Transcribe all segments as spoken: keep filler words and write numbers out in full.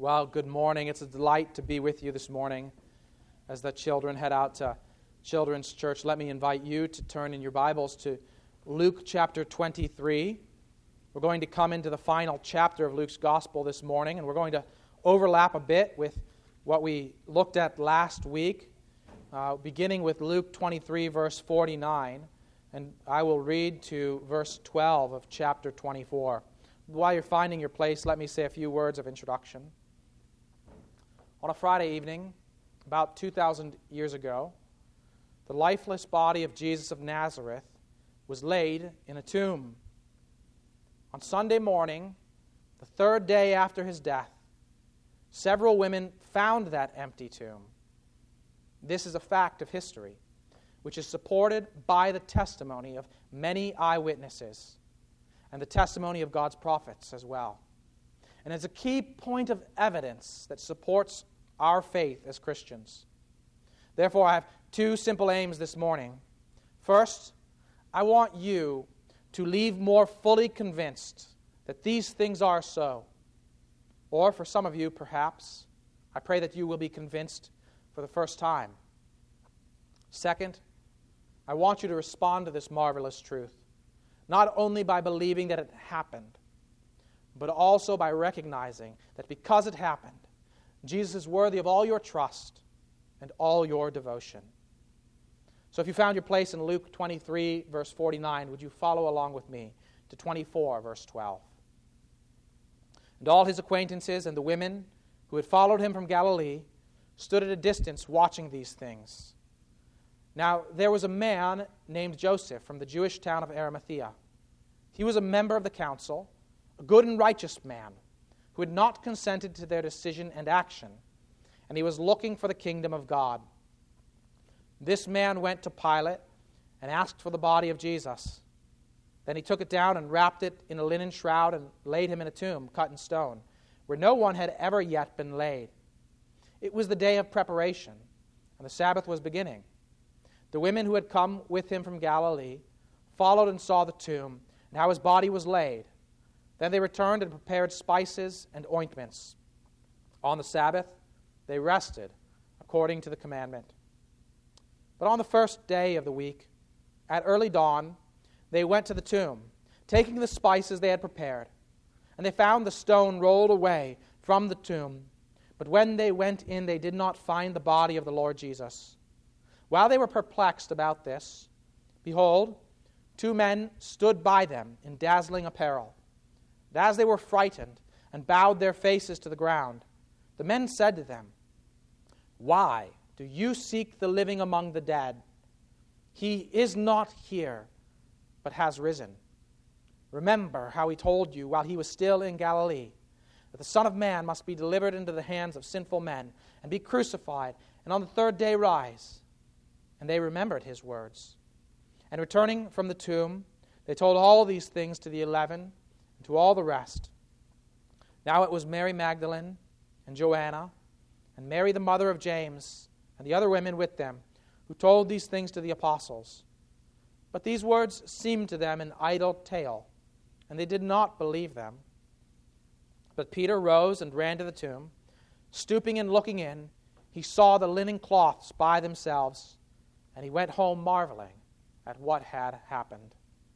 Well, good morning. It's a delight to be with you this morning as the children head out to Children's Church. Let me invite you to turn in your Bibles to Luke chapter twenty-three. We're going to come into the final chapter of Luke's Gospel this morning, and we're going to overlap a bit with what we looked at last week, uh, beginning with Luke twenty-three, verse forty-nine, and I will read to verse twelve of chapter twenty-four. While you're finding your place, let me say a few words of introduction. On a Friday evening, about two thousand years ago, the lifeless body of Jesus of Nazareth was laid in a tomb. On Sunday morning, the third day after his death, several women found that empty tomb. This is a fact of history, which is supported by the testimony of many eyewitnesses and the testimony of God's prophets as well. And it's a key point of evidence that supports our faith as Christians. Therefore, I have two simple aims this morning. First, I want you to leave more fully convinced that these things are so. Or for some of you, perhaps, I pray that you will be convinced for the first time. Second, I want you to respond to this marvelous truth, not only by believing that it happened, but also by recognizing that because it happened, Jesus is worthy of all your trust and all your devotion. So if you found your place in Luke twenty-three, verse forty-nine, would you follow along with me to twenty-four, verse twelve? And all his acquaintances and the women who had followed him from Galilee stood at a distance watching these things. Now there was a man named Joseph from the Jewish town of Arimathea. He was a member of the council, a good and righteous man, who had not consented to their decision and action, and he was looking for the kingdom of God. This man went to Pilate and asked for the body of Jesus. Then he took it down and wrapped it in a linen shroud and laid him in a tomb cut in stone, where no one had ever yet been laid. It was the day of preparation, and the Sabbath was beginning. The women who had come with him from Galilee followed and saw the tomb and how his body was laid. Then they returned and prepared spices and ointments. On the Sabbath, they rested according to the commandment. But on the first day of the week, at early dawn, they went to the tomb, taking the spices they had prepared. And they found the stone rolled away from the tomb. But when they went in, they did not find the body of the Lord Jesus. While they were perplexed about this, behold, two men stood by them in dazzling apparel. And as they were frightened and bowed their faces to the ground, the men said to them, "Why do you seek the living among the dead? He is not here, but has risen. Remember how he told you while he was still in Galilee, that the Son of Man must be delivered into the hands of sinful men and be crucified, and on the third day rise." And they remembered his words. And returning from the tomb, they told all these things to the eleven and to all the rest. Now it was Mary Magdalene and Joanna and Mary the mother of James and the other women with them who told these things to the apostles. But these words seemed to them an idle tale, and they did not believe them. But Peter rose and ran to the tomb. Stooping and looking in, he saw the linen cloths by themselves, and he went home marveling at what had happened.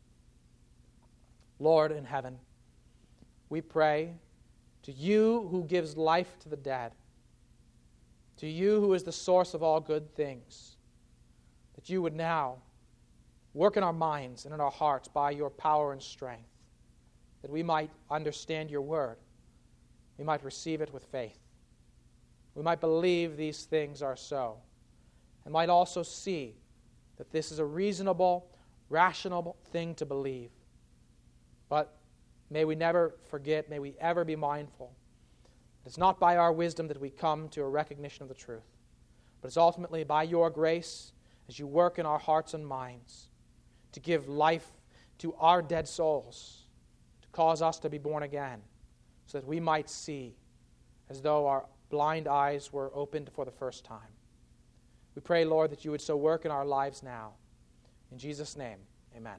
Lord in heaven, we pray to you who gives life to the dead, to you who is the source of all good things, that you would now work in our minds and in our hearts by your power and strength, that we might understand your word, we might receive it with faith, we might believe these things are so, and might also see that this is a reasonable, rational thing to believe. But may we never forget, may we ever be mindful, it's not by our wisdom that we come to a recognition of the truth, but it's ultimately by your grace as you work in our hearts and minds to give life to our dead souls, to cause us to be born again, so that we might see as though our blind eyes were opened for the first time. We pray, Lord, that you would so work in our lives now. In Jesus' name, amen.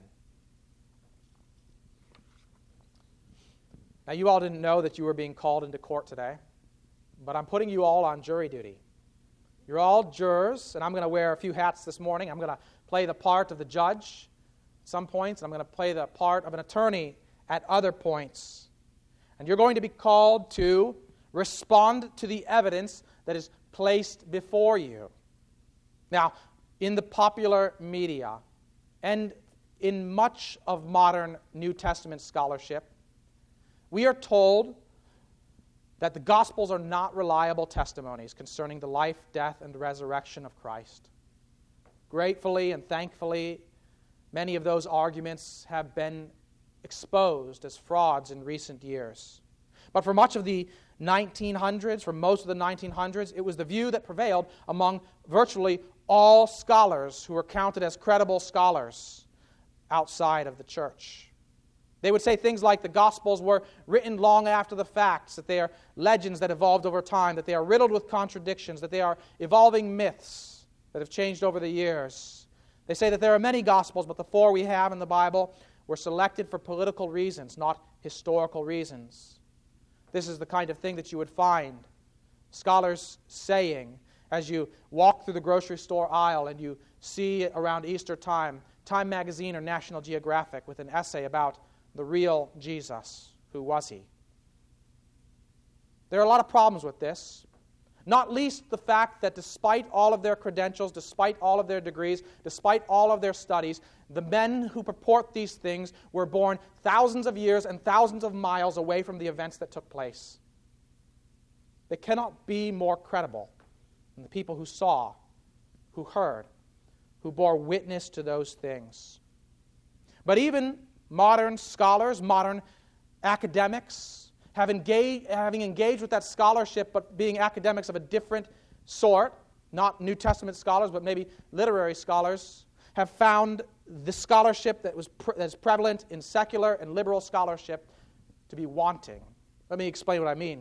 Now, you all didn't know that you were being called into court today. but I'm putting you all on jury duty. You're all jurors, and I'm going to wear a few hats this morning. I'm going to play the part of the judge at some points, and I'm going to play the part of an attorney at other points. And you're going to be called to respond to the evidence that is placed before you. Now, in the popular media and in much of modern New Testament scholarship, we are told that the Gospels are not reliable testimonies concerning the life, death, and resurrection of Christ. Gratefully and thankfully, many of those arguments have been exposed as frauds in recent years. But for much of the nineteen hundreds, for most of the nineteen hundreds, it was the view that prevailed among virtually all scholars who were counted as credible scholars outside of the church. They would say things like the Gospels were written long after the facts, that they are legends that evolved over time, that they are riddled with contradictions, that they are evolving myths that have changed over the years. They say that there are many Gospels, but the four we have in the Bible were selected for political reasons, not historical reasons. This is the kind of thing that you would find scholars saying as you walk through the grocery store aisle and you see around Easter time Time Magazine or National Geographic with an essay about the real Jesus. Who was he? There are a lot of problems with this, not least the fact that despite all of their credentials, despite all of their degrees, despite all of their studies, the men who purport these things were born thousands of years and thousands of miles away from the events that took place. They cannot be more credible than the people who saw, who heard, who bore witness to those things. But even modern scholars, modern academics, have engaged, having engaged with that scholarship, but being academics of a different sort, not New Testament scholars, but maybe literary scholars, have found the scholarship that was pre- that's prevalent in secular and liberal scholarship to be wanting. Let me explain what I mean.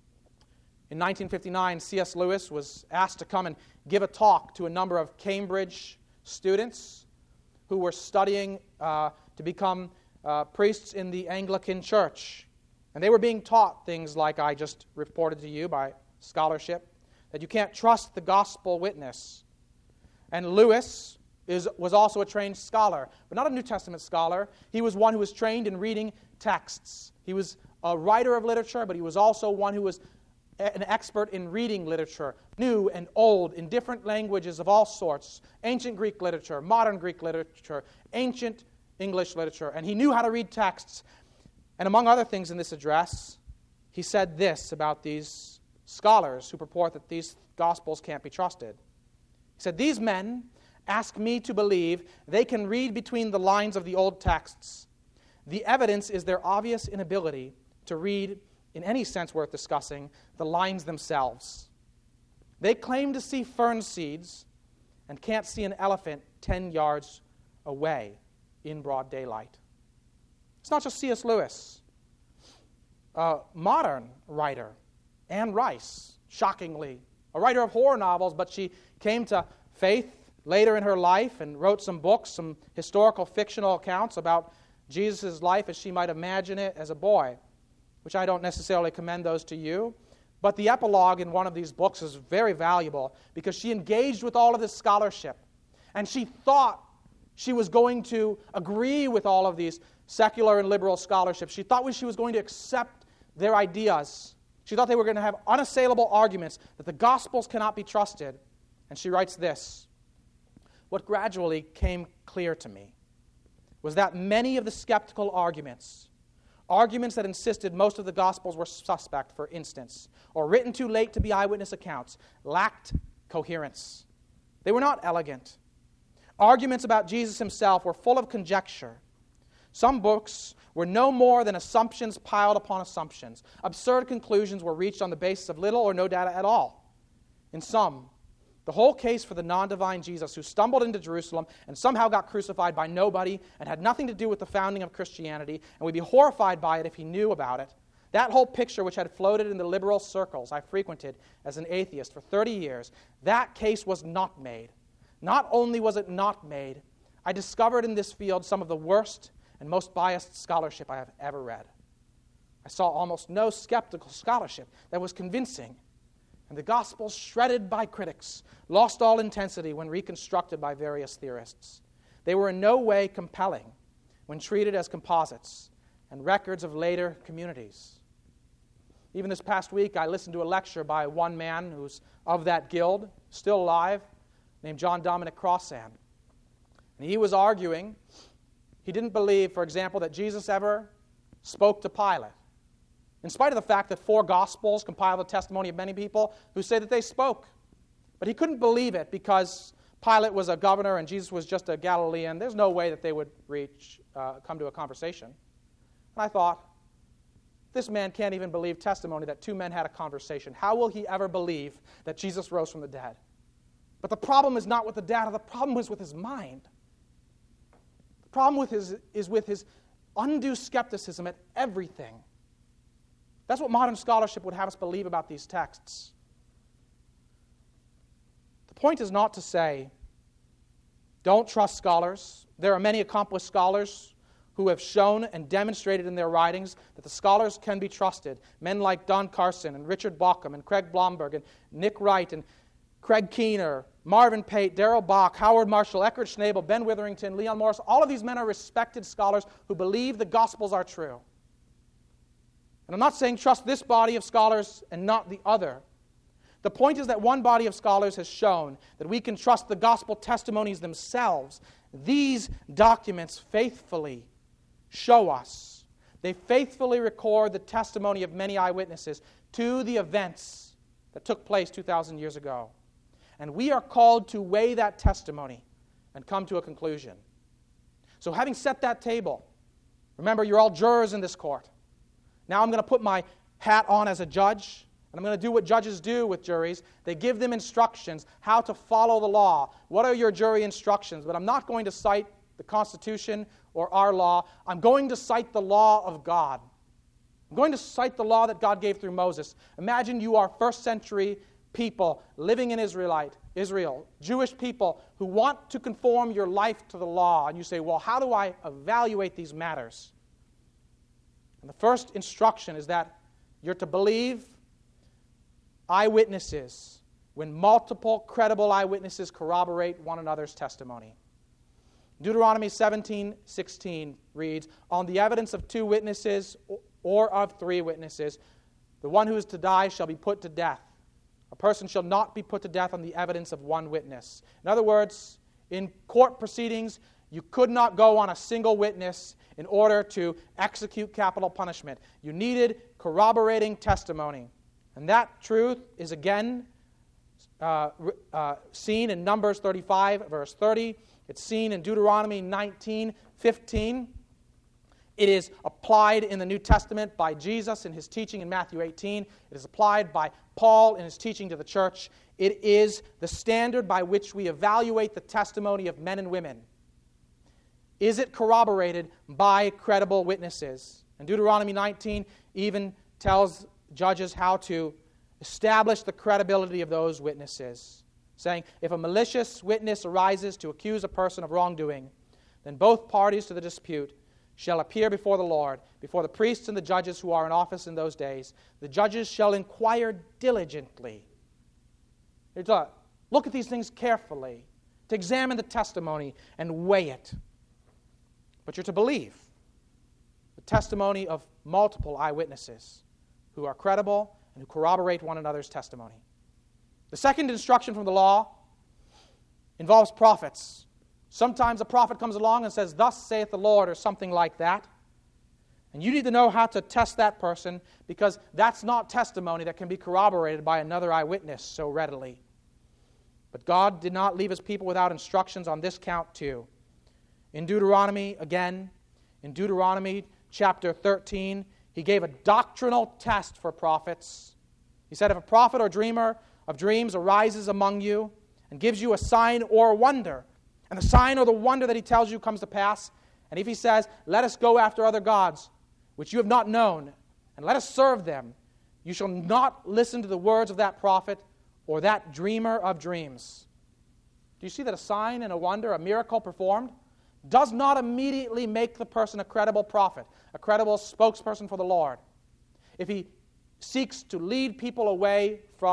In nineteen fifty-nine, C S Lewis was asked to come and give a talk to a number of Cambridge students who were studying uh, to become uh, priests in the Anglican Church. And they were being taught things like I just reported to you by scholarship, that you can't trust the gospel witness. And Lewis is, was also a trained scholar, but not a New Testament scholar. He was one who was trained in reading texts. He was a writer of literature, but he was also one who was an expert in reading literature, new and old, in different languages of all sorts, ancient Greek literature, modern Greek literature, ancient English literature, and he knew how to read texts. And among other things in this address, he said this about these scholars who purport that these Gospels can't be trusted. He said, "These men ask me to believe they can read between the lines of the old texts. The evidence is their obvious inability to read, in any sense worth discussing, the lines themselves. They claim to see fern seeds and can't see an elephant ten yards away in broad daylight." It's not just C S Lewis. A modern writer, Anne Rice, shockingly, a writer of horror novels, but she came to faith later in her life and wrote some books, some historical fictional accounts about Jesus' life as she might imagine it as a boy, which I don't necessarily commend those to you. But the epilogue in one of these books is very valuable because she engaged with all of this scholarship, and she thought she was going to agree with all of these secular and liberal scholarship. She thought she was going to accept their ideas. She thought they were going to have unassailable arguments that the Gospels cannot be trusted. And she writes this: "What gradually came clear to me was that many of the skeptical arguments, arguments that insisted most of the Gospels were suspect, for instance, or written too late to be eyewitness accounts, lacked coherence. They were not elegant. Arguments about Jesus himself were full of conjecture. Some books were no more than assumptions piled upon assumptions. Absurd conclusions were reached on the basis of little or no data at all. In some, the whole case for the non-divine Jesus who stumbled into Jerusalem and somehow got crucified by nobody and had nothing to do with the founding of Christianity and would be horrified by it if he knew about it, that whole picture which had floated in the liberal circles I frequented as an atheist for thirty years, that case was not made. Not only was it not made, I discovered in this field some of the worst and most biased scholarship I have ever read. I saw almost no skeptical scholarship that was convincing. and the gospel, shredded by critics, lost all intensity when reconstructed by various theorists. They were in no way compelling when treated as composites and records of later communities. Even this past week, I listened to a lecture by one man who's of that guild, still alive, named John Dominic Crossan. And he was arguing, he didn't believe, for example, that Jesus ever spoke to Pilate, in spite of the fact that four Gospels compile the testimony of many people who say that they spoke. But he couldn't believe it because Pilate was a governor and Jesus was just a Galilean. There's no way that they would reach, uh, come to a conversation. And I thought, this man can't even believe testimony that two men had a conversation. How will he ever believe that Jesus rose from the dead? But the problem is not with the data. The problem is with his mind. The problem with his, is with his undue skepticism at everything. That's what modern scholarship would have us believe about these texts. The point is not to say, don't trust scholars. There are many accomplished scholars who have shown and demonstrated in their writings that the scholars can be trusted. Men like Don Carson and Richard Bauckham and Craig Blomberg and Nick Wright and Craig Keener, Marvin Pate, Darrell Bach, Howard Marshall, Eckhart Schnabel, Ben Witherington, Leon Morris. All of these men are respected scholars who believe the Gospels are true. And I'm not saying trust this body of scholars and not the other. The point is that one body of scholars has shown that we can trust the Gospel testimonies themselves. These documents faithfully show us. They faithfully record the testimony of many eyewitnesses to the events that took place two thousand years ago. And we are called to weigh that testimony and come to a conclusion. So having set that table, remember you're all jurors in this court. Now I'm going to put my hat on as a judge, and I'm going to do what judges do with juries. They give them instructions how to follow the law. What are your jury instructions? But I'm not going to cite the Constitution or our law. I'm going to cite the law of God. I'm going to cite the law that God gave through Moses. Imagine you are first century people living in Israelite, Israel, Jewish people who want to conform your life to the law. And you say, well, how do I evaluate these matters? And the first instruction is that you're to believe eyewitnesses when multiple credible eyewitnesses corroborate one another's testimony. Deuteronomy seventeen sixteen reads, on the evidence of two witnesses or of three witnesses, the one who is to die shall be put to death. A person shall not be put to death on the evidence of one witness. In other words, in court proceedings, you could not go on a single witness in order to execute capital punishment. You needed corroborating testimony. And that truth is again uh, uh, seen in Numbers thirty-five, verse thirty. It's seen in Deuteronomy nineteen fifteen. It is applied in the New Testament by Jesus in his teaching in Matthew eighteen. It is applied by Paul in his teaching to the church. It is the standard by which we evaluate the testimony of men and women. Is it corroborated by credible witnesses? And Deuteronomy nineteen even tells judges how to establish the credibility of those witnesses, saying, if a malicious witness arises to accuse a person of wrongdoing, then both parties to the dispute shall appear before the Lord, before the priests and the judges who are in office in those days. The judges shall inquire diligently. They're to look at these things carefully, to examine the testimony and weigh it. But you're to believe the testimony of multiple eyewitnesses who are credible and who corroborate one another's testimony. The second instruction from the law involves prophets. Sometimes a prophet comes along and says, thus saith the Lord, or something like that. And you need to know how to test that person, because that's not testimony that can be corroborated by another eyewitness so readily. But God did not leave his people without instructions on this count too. In Deuteronomy, again, in Deuteronomy chapter thirteen, he gave a doctrinal test for prophets. He said, if a prophet or dreamer of dreams arises among you and gives you a sign or a wonder, and the sign or the wonder that he tells you comes to pass, and if he says, let us go after other gods, which you have not known, and let us serve them, you shall not listen to the words of that prophet or that dreamer of dreams. Do you see that a sign and a wonder, a miracle performed, does not immediately make the person a credible prophet, a credible spokesperson for the Lord? If he seeks to lead people away from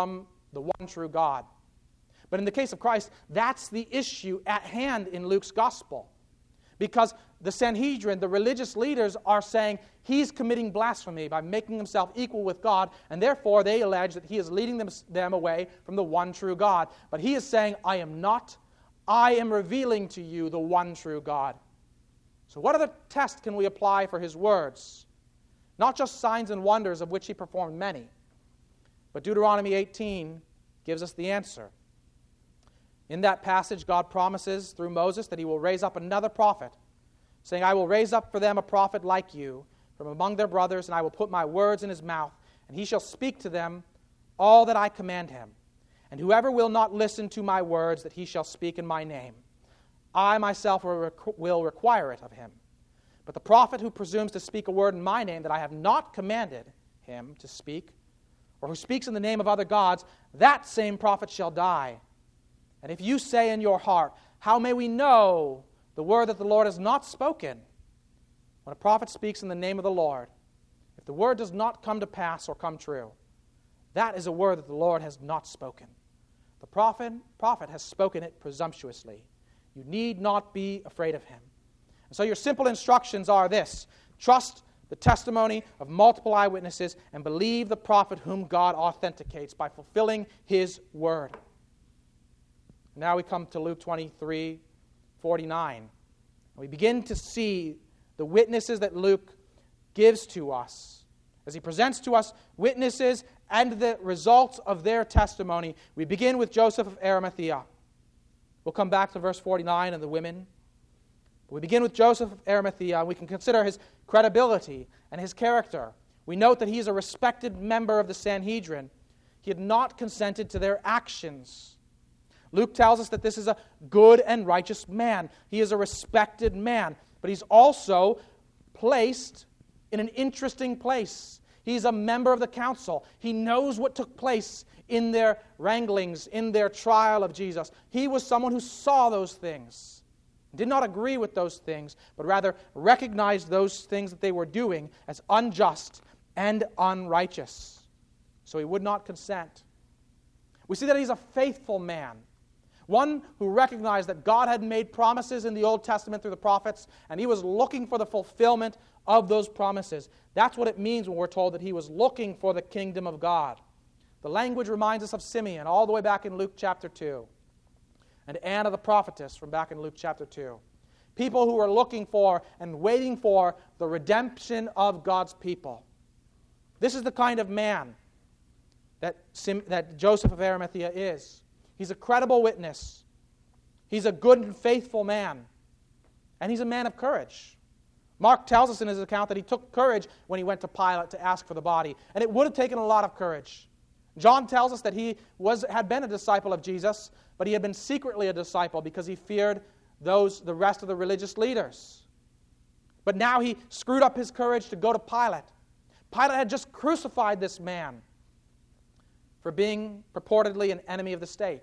the one true God. But in the case of Christ, that's the issue at hand in Luke's gospel. Because the Sanhedrin, the religious leaders, are saying he's committing blasphemy by making himself equal with God, and therefore they allege that he is leading them, them away from the one true God. But he is saying, I am not. I am revealing to you the one true God. So what other test can we apply for his words? Not just signs and wonders, of which he performed many, but Deuteronomy eighteen gives us the answer. In that passage, God promises through Moses that he will raise up another prophet, saying, I will raise up for them a prophet like you from among their brothers, and I will put my words in his mouth, and he shall speak to them all that I command him. And whoever will not listen to my words that he shall speak in my name, I myself will require it of him. But the prophet who presumes to speak a word in my name that I have not commanded him to speak, or who speaks in the name of other gods, that same prophet shall die. And if you say in your heart, how may we know the word that the Lord has not spoken? When a prophet speaks in the name of the Lord, if the word does not come to pass or come true, that is a word that the Lord has not spoken. The prophet, prophet has spoken it presumptuously. You need not be afraid of him. And so your simple instructions are this: trust the testimony of multiple eyewitnesses and believe the prophet whom God authenticates by fulfilling his word. Now we come to Luke twenty-three forty-nine. We begin to see the witnesses that Luke gives to us. As he presents to us witnesses and the results of their testimony, we begin with Joseph of Arimathea. We'll come back to verse forty-nine and the women. We begin with Joseph of Arimathea, and we can consider his credibility and his character. We note that he is a respected member of the Sanhedrin. He had not consented to their actions. Luke tells us that this is a good and righteous man. He is a respected man, but he's also placed in an interesting place. He's a member of the council. He knows what took place in their wranglings, in their trial of Jesus. He was someone who saw those things, did not agree with those things, but rather recognized those things that they were doing as unjust and unrighteous. So he would not consent. We see that he's a faithful man, one who recognized that God had made promises in the Old Testament through the prophets, and he was looking for the fulfillment of those promises. That's what it means when we're told that he was looking for the kingdom of God. The language reminds us of Simeon, all the way back in Luke chapter two, and Anna the prophetess from back in Luke chapter two. People who are looking for and waiting for the redemption of God's people. This is the kind of man that, Sim, that Joseph of Arimathea is. He's a credible witness. He's a good and faithful man. And he's a man of courage. Mark tells us in his account that he took courage when he went to Pilate to ask for the body. And it would have taken a lot of courage. John tells us that he was had been a disciple of Jesus, but he had been secretly a disciple because he feared those the rest of the religious leaders. But now he screwed up his courage to go to Pilate. Pilate had just crucified this man for being purportedly an enemy of the state.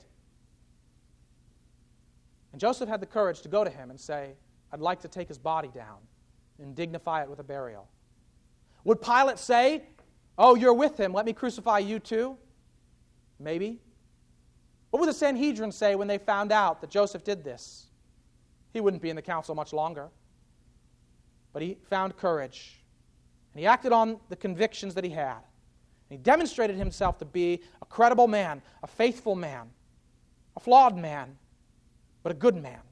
And Joseph had the courage to go to him and say, I'd like to take his body down and dignify it with a burial. Would Pilate say, oh, you're with him, let me crucify you too? Maybe. What would the Sanhedrin say when they found out that Joseph did this? He wouldn't be in the council much longer. But he found courage. And he acted on the convictions that he had. And he demonstrated himself to be a credible man, a faithful man, a flawed man, but a good man.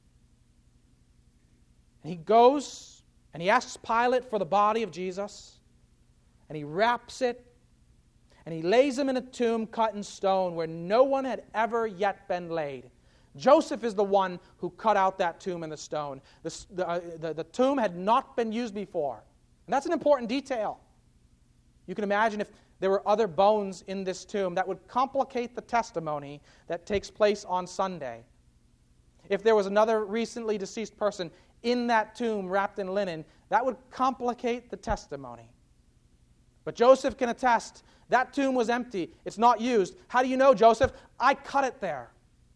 And he goes and he asks Pilate for the body of Jesus, and he wraps it, and he lays him in a tomb cut in stone where no one had ever yet been laid. Joseph is the one who cut out that tomb in the stone. The, the, uh, the, the tomb had not been used before. And that's an important detail. You can imagine if there were other bones in this tomb, that would complicate the testimony that takes place on Sunday. If there was another recently deceased person in that tomb wrapped in linen, that would complicate the testimony. But Joseph can attest, that tomb was empty. It's not used. How do you know, Joseph? I cut it there.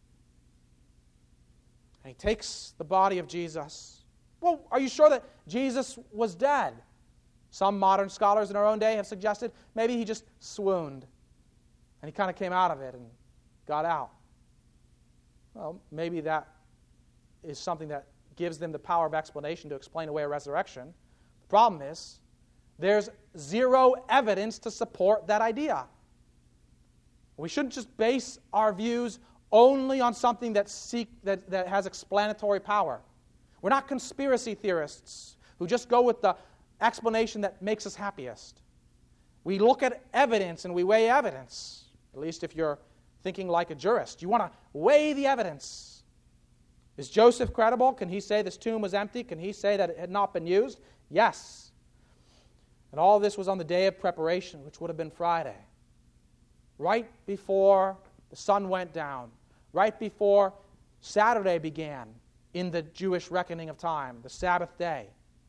And he takes the body of Jesus. Well, are you sure that Jesus was dead? Some modern scholars in our own day have suggested maybe he just swooned. and he kind of came out of it and got out. Well, maybe that is something that gives them the power of explanation to explain away a resurrection. The problem is, there's zero evidence to support that idea. We shouldn't just base our views only on something that, seek, that, that has explanatory power. We're not conspiracy theorists who just go with the explanation that makes us happiest. We look at evidence and we weigh evidence, at least if you're thinking like a jurist. You want to weigh the evidence. Is Joseph credible? Can he say this tomb was empty? Can he say that it had not been used? Yes. And all this was on the day of preparation, which would have been Friday. Right before the sun went down. Right before Saturday began in the Jewish reckoning of time, the Sabbath day.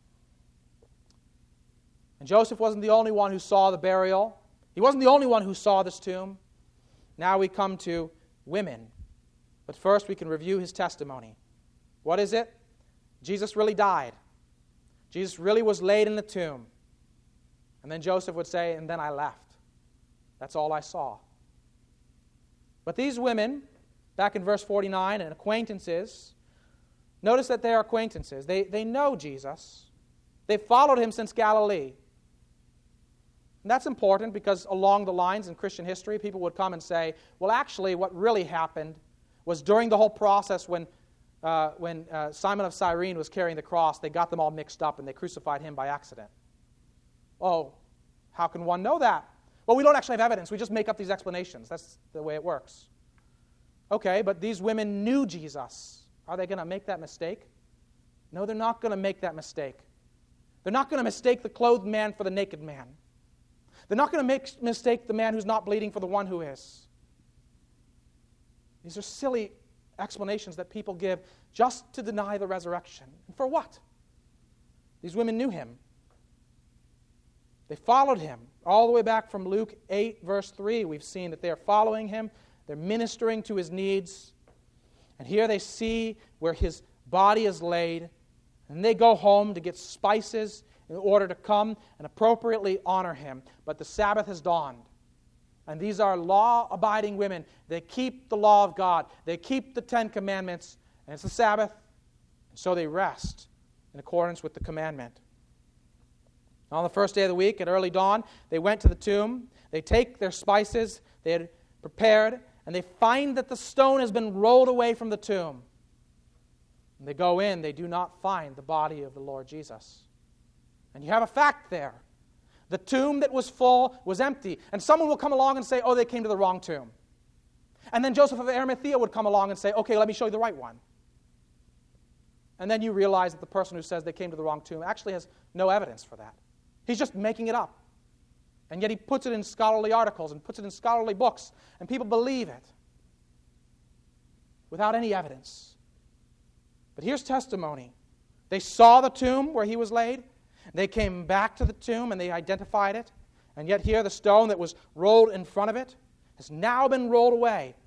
And Joseph wasn't the only one who saw the burial. He wasn't the only one who saw this tomb. Now we come to women. But first we can review his testimony. What is it? Jesus really died. Jesus really was laid in the tomb. And then Joseph would say, and then I left. That's all I saw. But these women, back in verse forty-nine, and acquaintances, notice that they are acquaintances. They, they know Jesus. They've followed him since Galilee. And that's important because along the lines in Christian history, people would come and say, well, actually, what really happened was during the whole process when, uh, when uh, Simon of Cyrene was carrying the cross, they got them all mixed up and they crucified him by accident. Oh, how can one know that? Well, we don't actually have evidence. We just make up these explanations. That's the way it works. Okay, but these women knew Jesus. Are they going to make that mistake? No, they're not going to make that mistake. They're not going to mistake the clothed man for the naked man. They're not going to make mistake the man who's not bleeding for the one who is. These are silly explanations that people give just to deny the resurrection. And for what? These women knew him. They followed him all the way back from Luke eight, verse three. We've seen that they are following him. They're ministering to his needs. And here they see where his body is laid. And they go home to get spices in order to come and appropriately honor him. But the Sabbath has dawned. And these are law-abiding women. They keep the law of God. They keep the Ten Commandments. And it's the Sabbath. And so they rest in accordance with the commandment. On the first day of the week, at early dawn, they went to the tomb. They take their spices they had prepared, and they find that the stone has been rolled away from the tomb. And they go in. They do not find the body of the Lord Jesus. And you have a fact there. The tomb that was full was empty. And someone will come along and say, oh, they came to the wrong tomb. And then Joseph of Arimathea would come along and say, okay, let me show you the right one. And then you realize that the person who says they came to the wrong tomb actually has no evidence for that. He's just making it up. And yet he puts it in scholarly articles and puts it in scholarly books, and people believe it without any evidence. But here's testimony. They saw the tomb where he was laid. They came back to the tomb and they identified it. And yet here the stone that was rolled in front of it has now been rolled away.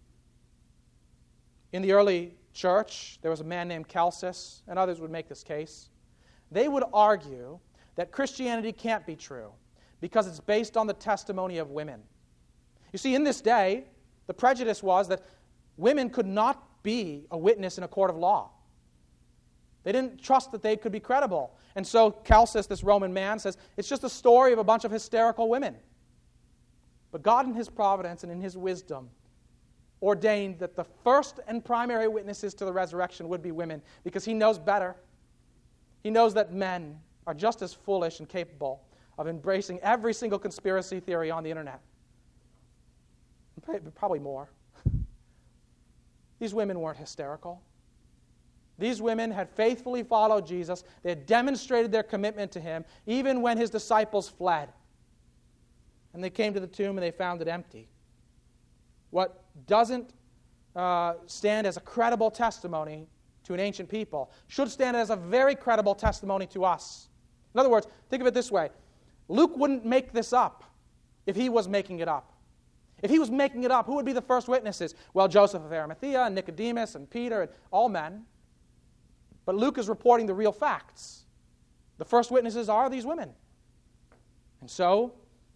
In the early church, there was a man named Celsus, and others would make this case. They would argue that Christianity can't be true because it's based on the testimony of women. You see, in this day, the prejudice was that women could not be a witness in a court of law. They didn't trust that they could be credible. And so Celsus, this Roman man, says, it's just a story of a bunch of hysterical women. But God in his providence and in his wisdom ordained that the first and primary witnesses to the resurrection would be women because he knows better. He knows that men are just as foolish and capable of embracing every single conspiracy theory on the internet. Probably more. These women weren't hysterical. These women had faithfully followed Jesus. They had demonstrated their commitment to him even when his disciples fled. And they came to the tomb and they found it empty. What doesn't uh, stand as a credible testimony to an ancient people should stand as a very credible testimony to us. In other words, think of it this way. Luke wouldn't make this up if he was making it up. If he was making it up, who would be the first witnesses? Well, Joseph of Arimathea and Nicodemus and Peter and all men. But Luke is reporting the real facts. The first witnesses are these women. And so,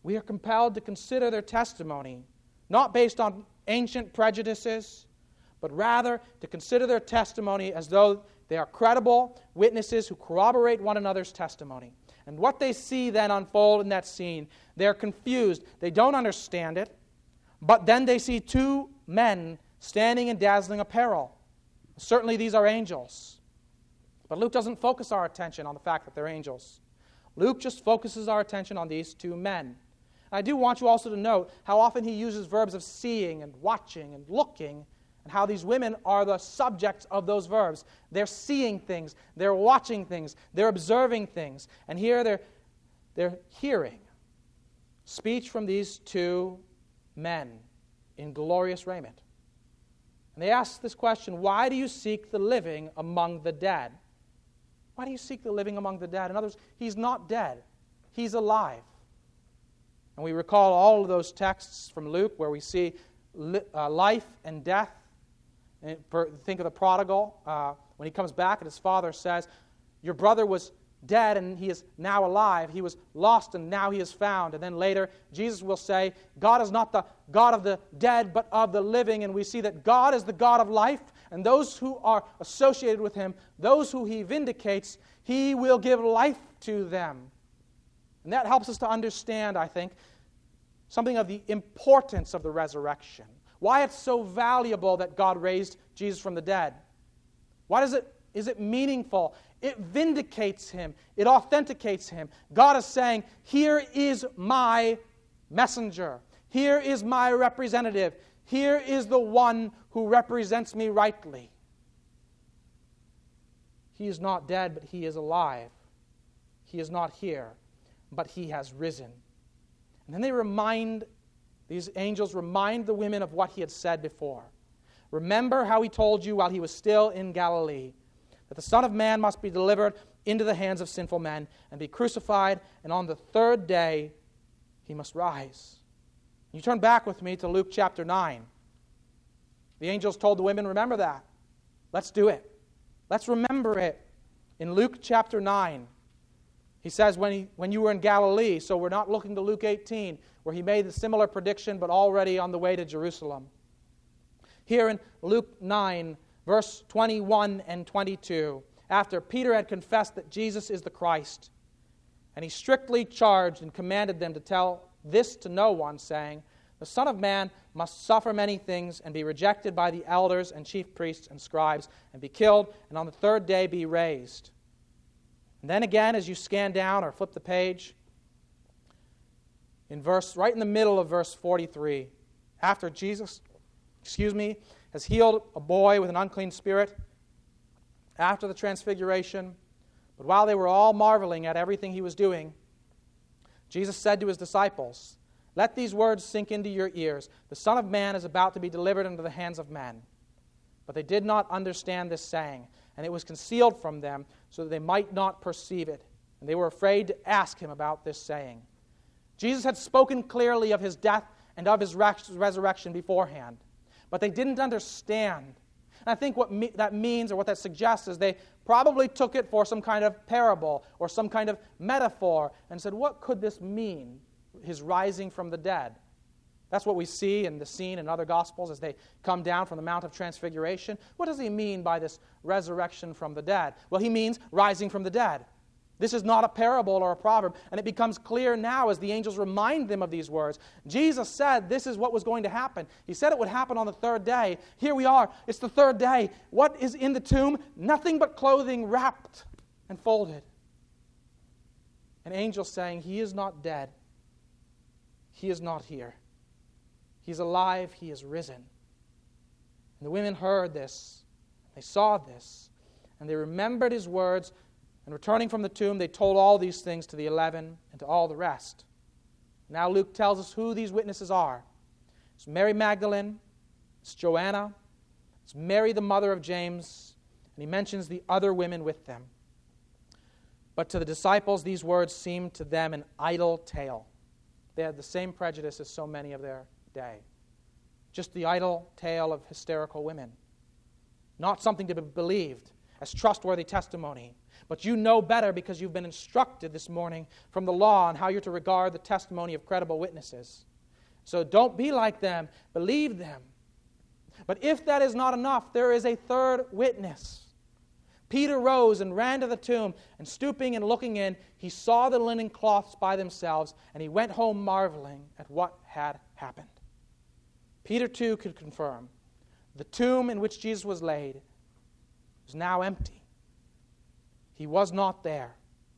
we are compelled to consider their testimony, not based on ancient prejudices, but rather to consider their testimony as though they are credible witnesses who corroborate one another's testimony. And what they see then unfold in that scene, they're confused. They don't understand it, but then they see two men standing in dazzling apparel. Certainly these are angels. But Luke doesn't focus our attention on the fact that they're angels. Luke just focuses our attention on these two men. I do want you also to note how often he uses verbs of seeing and watching and looking, and how these women are the subjects of those verbs. They're seeing things, they're watching things, they're observing things. And here they're, they're hearing speech from these two men in glorious raiment. And they ask this question, why do you seek the living among the dead? Why do you seek the living among the dead? In other words, he's not dead, he's alive. And we recall all of those texts from Luke where we see li- uh, life and death. And for, think of the prodigal. Uh, when he comes back and his father says, your brother was dead and he is now alive. He was lost and now he is found. And then later, Jesus will say, God is not the God of the dead, but of the living. And we see that God is the God of life. And those who are associated with him, those who he vindicates, he will give life to them. And that helps us to understand, I think, something of the importance of the resurrection. Why it's so valuable that God raised Jesus from the dead. Why does it, is it meaningful? It vindicates him. It authenticates him. God is saying, here is my messenger. Here is my representative. Here is the one who represents me rightly. He is not dead, but he is alive. He is not here, but he has risen. And then they remind, these angels remind the women of what he had said before. Remember how he told you while he was still in Galilee, that the Son of Man must be delivered into the hands of sinful men and be crucified, and on the third day he must rise. You turn back with me to Luke chapter nine. The angels told the women, remember that. Let's do it. Let's remember it. In Luke chapter nine, he says, when, he, when you were in Galilee, so we're not looking to Luke eighteen, where he made a similar prediction, but already on the way to Jerusalem. Here in Luke nine, verse twenty-one and twenty-two, after Peter had confessed that Jesus is the Christ, and he strictly charged and commanded them to tell this to no one, saying, the Son of Man must suffer many things and be rejected by the elders and chief priests and scribes and be killed, and on the third day be raised. And then again, as you scan down or flip the page, in verse, right in the middle of verse forty-three, after Jesus, excuse me, has healed a boy with an unclean spirit, after the transfiguration, but while they were all marveling at everything he was doing, Jesus said to his disciples, let these words sink into your ears. The Son of Man is about to be delivered into the hands of men. But they did not understand this saying, and it was concealed from them so that they might not perceive it. And they were afraid to ask him about this saying. Jesus had spoken clearly of his death and of his resurrection beforehand, but they didn't understand. And I think what me- that means, or what that suggests, is they probably took it for some kind of parable or some kind of metaphor and said, what could this mean, his rising from the dead? That's what we see in the scene in other Gospels as they come down from the Mount of Transfiguration. What does he mean by this resurrection from the dead? Well, he means rising from the dead. This is not a parable or a proverb, and it becomes clear now as the angels remind them of these words. Jesus said this is what was going to happen. He said it would happen on the third day. Here we are. It's the third day. What is in the tomb? Nothing but clothing wrapped and folded. An angel saying, he is not dead. He is not here. He's alive. He is risen. And the women heard this. They saw this. And they remembered his words. And returning from the tomb, they told all these things to the eleven and to all the rest. Now Luke tells us who these witnesses are. It's Mary Magdalene. It's Joanna. It's Mary, the mother of James. And he mentions the other women with them. But to the disciples, these words seemed to them an idle tale. They had the same prejudice as so many of their day. Just the idle tale of hysterical women. Not something to be believed as trustworthy testimony. But you know better because you've been instructed this morning from the law on how you're to regard the testimony of credible witnesses. So don't be like them. Believe them. But if that is not enough, there is a third witness. Peter rose and ran to the tomb, and stooping and looking in, he saw the linen cloths by themselves, and he went home marveling at what had happened. Peter too could confirm the tomb in which Jesus was laid was now empty. He was not there.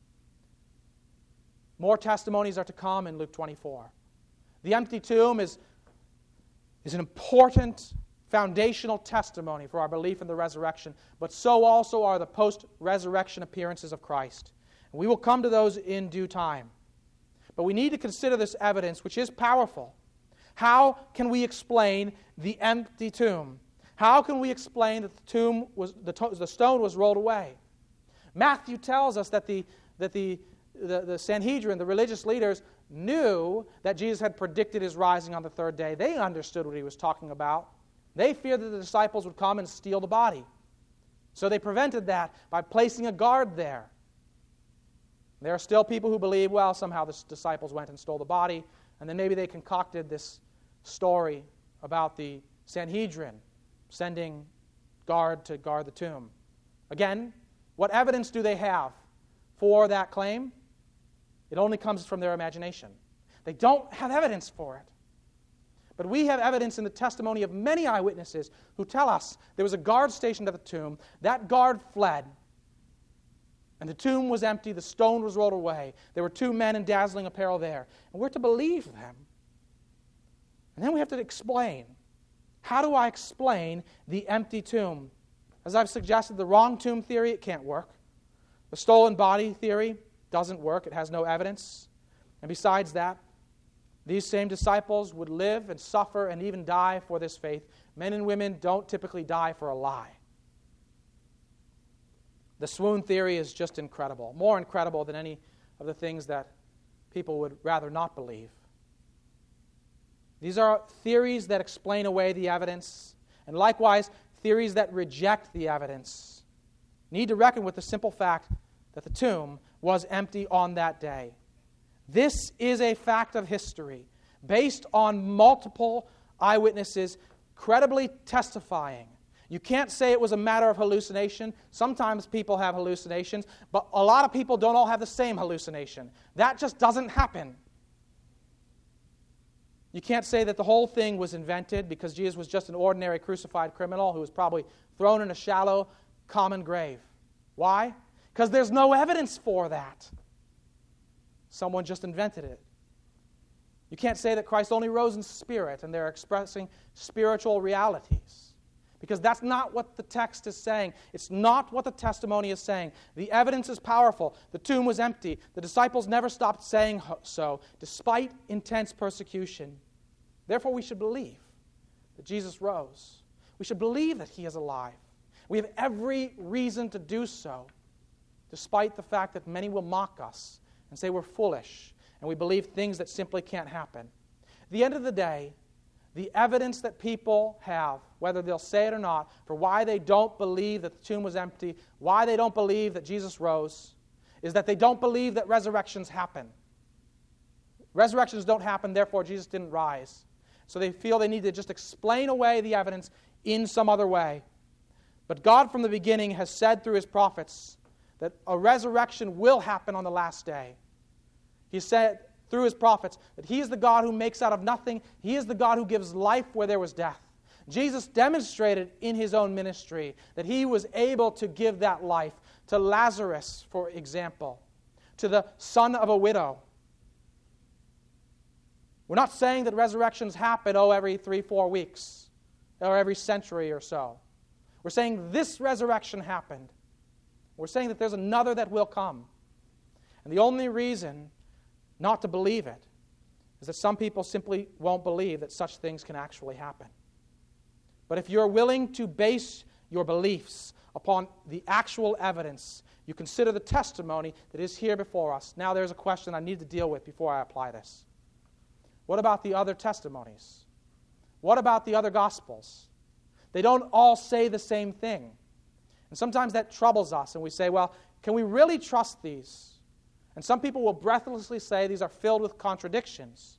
More testimonies are to come in Luke twenty-four. The empty tomb is, is an important foundational testimony for our belief in the resurrection, but so also are the post-resurrection appearances of Christ. And we will come to those in due time. But we need to consider this evidence, which is powerful. How can we explain the empty tomb? How can we explain that the tomb was the, to, the stone was rolled away? Matthew tells us that the that the, the the Sanhedrin, the religious leaders, knew that Jesus had predicted his rising on the third day. They understood what he was talking about. They feared that the disciples would come and steal the body. So they prevented that by placing a guard there. There are still people who believe, well, somehow the disciples went and stole the body, and then maybe they concocted this story about the Sanhedrin sending guard to guard the tomb. Again, what evidence do they have for that claim? It only comes from their imagination. They don't have evidence for it. But we have evidence in the testimony of many eyewitnesses who tell us there was a guard stationed at the tomb. That guard fled, and the tomb was empty. The stone was rolled away. There were two men in dazzling apparel there. And we're to believe them. And then we have to explain. How do I explain the empty tomb? As I've suggested, the wrong tomb theory, it can't work. The stolen body theory doesn't work. It has no evidence. And besides that, these same disciples would live and suffer and even die for this faith. Men and women don't typically die for a lie. The swoon theory is just incredible, more incredible than any of the things that people would rather not believe. These are theories that explain away the evidence, and likewise, theories that reject the evidence need to reckon with the simple fact that the tomb was empty on that day. This is a fact of history based on multiple eyewitnesses credibly testifying. You can't say it was a matter of hallucination. Sometimes people have hallucinations, but a lot of people don't all have the same hallucination. That just doesn't happen. You can't say that the whole thing was invented because Jesus was just an ordinary crucified criminal who was probably thrown in a shallow, common grave. Why? Because there's no evidence for that. Someone just invented it. You can't say that Christ only rose in spirit and they're expressing spiritual realities, because that's not what the text is saying. It's not what the testimony is saying. The evidence is powerful. The tomb was empty. The disciples never stopped saying so, despite intense persecution. Therefore, we should believe that Jesus rose. We should believe that he is alive. We have every reason to do so, despite the fact that many will mock us and say we're foolish and we believe things that simply can't happen. At the end of the day, the evidence that people have, whether they'll say it or not, for why they don't believe that the tomb was empty, why they don't believe that Jesus rose, is that they don't believe that resurrections happen. Resurrections don't happen, therefore Jesus didn't rise. So they feel they need to just explain away the evidence in some other way. But God from the beginning has said through his prophets that a resurrection will happen on the last day. He said through his prophets that he is the God who makes out of nothing. He is the God who gives life where there was death. Jesus demonstrated in his own ministry that he was able to give that life to Lazarus, for example, to the son of a widow. We're not saying that resurrections happen, oh, every three, four weeks, or every century or so. We're saying this resurrection happened. We're saying that there's another that will come. And the only reason not to believe it is that some people simply won't believe that such things can actually happen. But if you're willing to base your beliefs upon the actual evidence, you consider the testimony that is here before us. Now there's a question I need to deal with before I apply this. What about the other testimonies? What about the other Gospels? They don't all say the same thing. And sometimes that troubles us, and we say, well, Can we really trust these? And some people will breathlessly say these are filled with contradictions.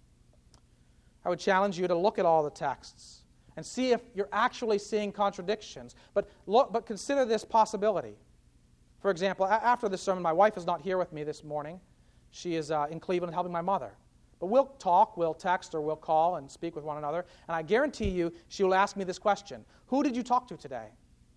I would challenge you to look at all the texts and see if you're actually seeing contradictions. But look, but consider this possibility. For example, a- after this sermon, my wife is not here with me this morning. She is uh, in Cleveland helping my mother. But we'll talk, we'll text, or we'll call and speak with one another. And I guarantee you she will ask me this question: who did you talk to today?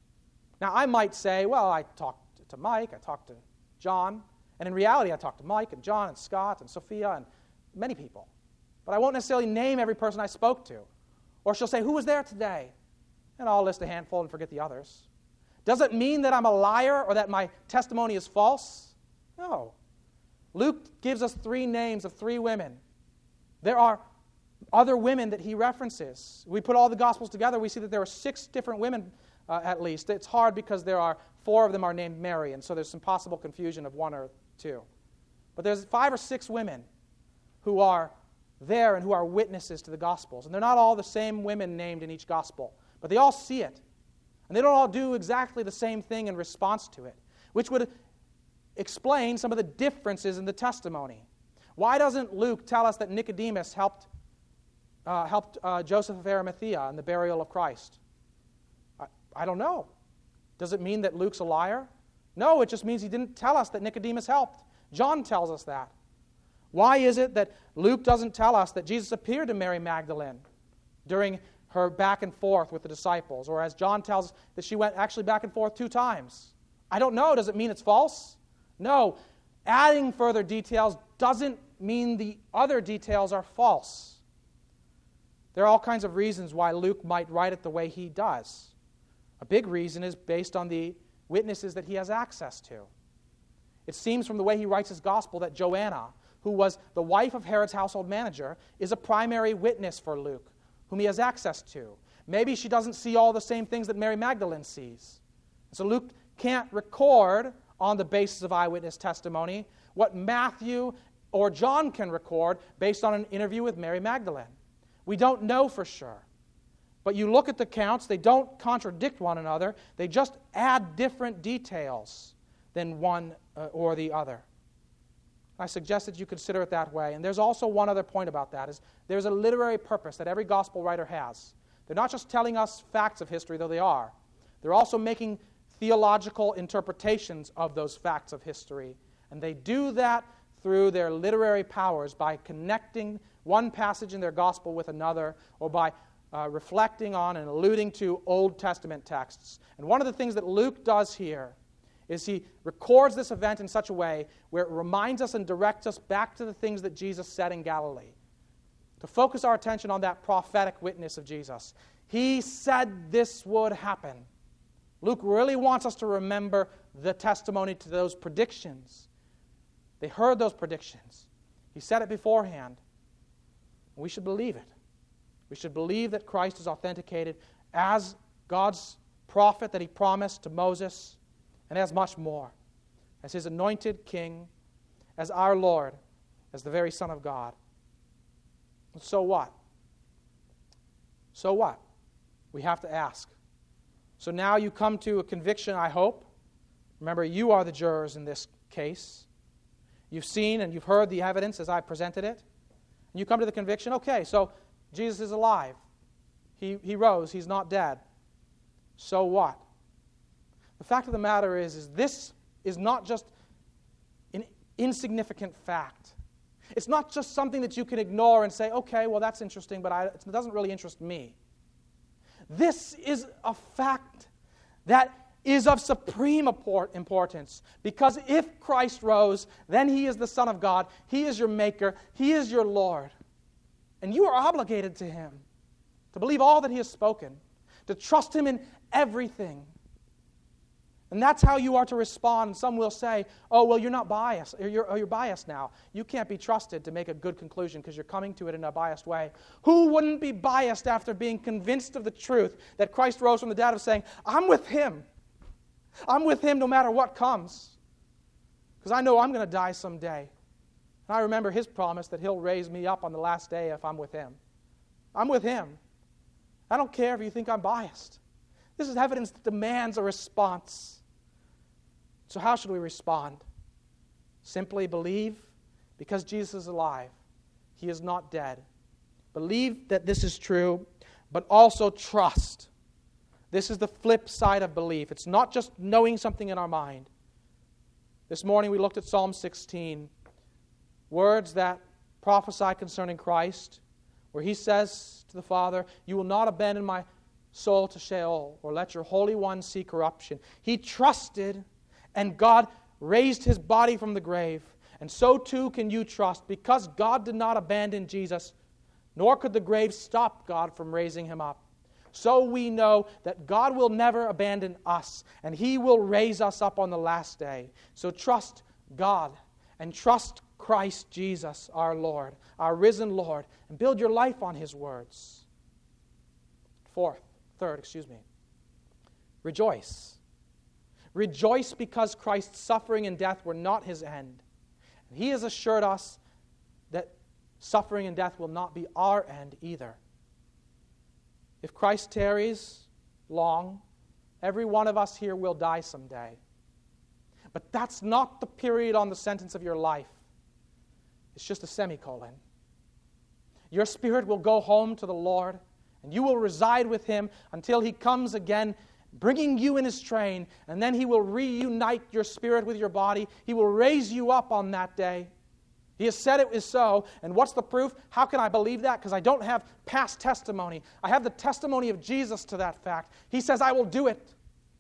Now, I might say, well, I talked to Mike, I talked to John. And in reality, I talked to Mike and John and Scott and Sophia and many people. But I won't necessarily name every person I spoke to. Or she'll say, who was there today? And I'll list a handful and forget the others. Does it mean that I'm a liar or that my testimony is false? No. Luke gives us three names of three women. There are other women that he references. We put all the Gospels together, we see that there are six different women uh, at least. It's hard because there are four of them are named Mary, and so there's some possible confusion of one or two. But there's five or six women who are there and who are witnesses to the Gospels. And they're not all the same women named in each Gospel, but they all see it. And they don't all do exactly the same thing in response to it, which would explain some of the differences in the testimony. Why doesn't Luke tell us that Nicodemus helped, uh, helped uh, Joseph of Arimathea in the burial of Christ? I, I don't know. Does it mean that Luke's a liar? No, it just means he didn't tell us that Nicodemus helped. John tells us that. Why is it that Luke doesn't tell us that Jesus appeared to Mary Magdalene during her back and forth with the disciples, or as John tells us that she went actually back and forth two times? I don't know. Does it mean it's false? No. Adding further details doesn't mean the other details are false. There are all kinds of reasons why Luke might write it the way he does. A big reason is based on the witnesses that he has access to. It seems from the way he writes his gospel that Joanna, who was the wife of Herod's household manager, is a primary witness for Luke, whom he has access to. Maybe she doesn't see all the same things that Mary Magdalene sees. So Luke can't record on the basis of eyewitness testimony what Matthew or John can record based on an interview with Mary Magdalene. We don't know for sure. But you look at the accounts, they don't contradict one another. They just add different details than one uh, or the other. I suggest that you consider it that way. And there's also one other point about that, is there's a literary purpose that every gospel writer has. They're not just telling us facts of history, though they are. They're also making theological interpretations of those facts of history. And they do that through their literary powers by connecting one passage in their gospel with another, or by uh, reflecting on and alluding to Old Testament texts. And one of the things that Luke does here is he records this event in such a way where it reminds us and directs us back to the things that Jesus said in Galilee, to focus our attention on that prophetic witness of Jesus. He said this would happen. Luke really wants us to remember the testimony to those predictions. They heard those predictions. He said it beforehand. We should believe it. We should believe that Christ is authenticated as God's prophet that he promised to Moses, and as much more, as his anointed king, as our Lord, as the very Son of God. So what? So what? We have to ask. So now you come to a conviction, I hope. Remember, you are the jurors in this case. You've seen and you've heard the evidence as I presented it. And you come to the conviction, okay, so Jesus is alive. He, he rose. He's not dead. So what? The fact of the matter is, is this is not just an insignificant fact. It's not just something that you can ignore and say, okay, well, that's interesting, but I, it doesn't really interest me. This is a fact that is of supreme importance, because if Christ rose, then he is the Son of God. He is your Maker. He is your Lord. And you are obligated to him, to believe all that he has spoken, to trust him in everything. And that's how you are to respond. Some will say, oh, well, you're not biased. Or you're, or you're biased now. You can't be trusted to make a good conclusion because you're coming to it in a biased way. Who wouldn't be biased after being convinced of the truth that Christ rose from the dead, of saying, I'm with him. I'm with him no matter what comes. Because I know I'm going to die someday. And I remember his promise that he'll raise me up on the last day if I'm with him. I'm with him. I don't care if you think I'm biased. This is evidence that demands a response. So how should we respond? Simply believe, because Jesus is alive. He is not dead. Believe that this is true, but also trust. This is the flip side of belief. It's not just knowing something in our mind. This morning we looked at Psalm sixteen, words that prophesy concerning Christ, where he says to the Father, "You will not abandon my soul to Sheol, or let your Holy One see corruption." He trusted, and God raised his body from the grave. And so too can you trust, because God did not abandon Jesus, nor could the grave stop God from raising him up. So we know that God will never abandon us, and he will raise us up on the last day. So trust God, and trust Christ Jesus, our Lord, our risen Lord, and build your life on his words. Fourth, third, excuse me. Rejoice. Rejoice because Christ's suffering and death were not his end. And he has assured us that suffering and death will not be our end either. If Christ tarries long, every one of us here will die someday. But that's not the period on the sentence of your life. It's just a semicolon. Your spirit will go home to the Lord, and you will reside with him until he comes again, bringing you in his train, and then he will reunite your spirit with your body. He will raise you up on that day. He has said it is so, and what's the proof? How can I believe that? Because I don't have past testimony. I have the testimony of Jesus to that fact. He says, I will do it.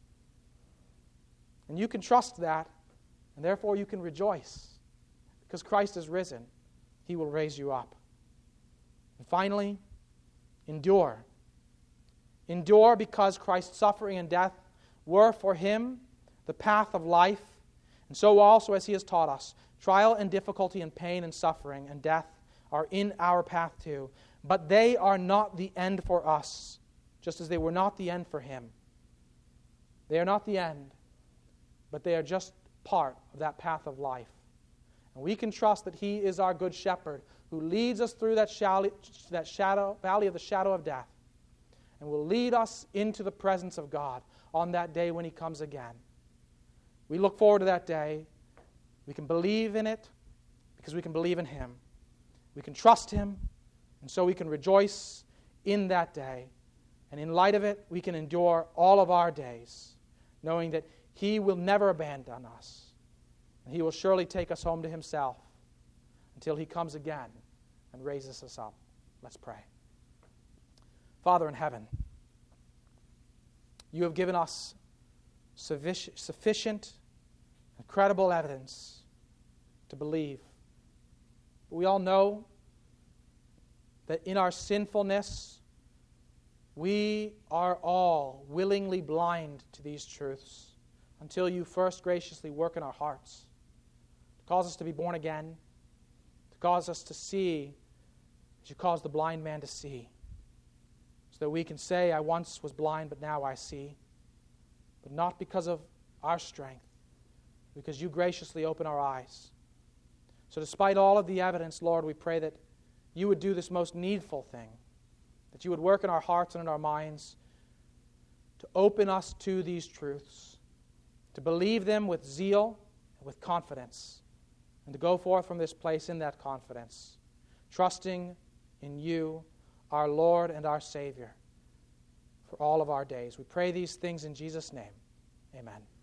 And you can trust that, and therefore you can rejoice. Because Christ is risen, he will raise you up. And finally, endure. Endure because Christ's suffering and death were for him the path of life, and so also as he has taught us, trial and difficulty and pain and suffering and death are in our path too. But they are not the end for us, just as they were not the end for him. They are not the end, but they are just part of that path of life. And we can trust that he is our good shepherd who leads us through that shadow, that shadow, valley of the shadow of death, and will lead us into the presence of God on that day when he comes again. We look forward to that day. We can believe in it because we can believe in him. We can trust him, and so we can rejoice in that day. And in light of it, we can endure all of our days, knowing that he will never abandon us. And he will surely take us home to himself until he comes again and raises us up. Let's pray. Father in heaven, you have given us sufficient and credible evidence to believe. But we all know that in our sinfulness, we are all willingly blind to these truths until you first graciously work in our hearts to cause us to be born again, to cause us to see as you caused the blind man to see, so that we can say, I once was blind, but now I see. But not because of our strength, because you graciously open our eyes. So despite all of the evidence, Lord, we pray that you would do this most needful thing, that you would work in our hearts and in our minds to open us to these truths, to believe them with zeal and with confidence, and to go forth from this place in that confidence, trusting in you, our Lord and our Savior, for all of our days. We pray these things in Jesus' name. Amen.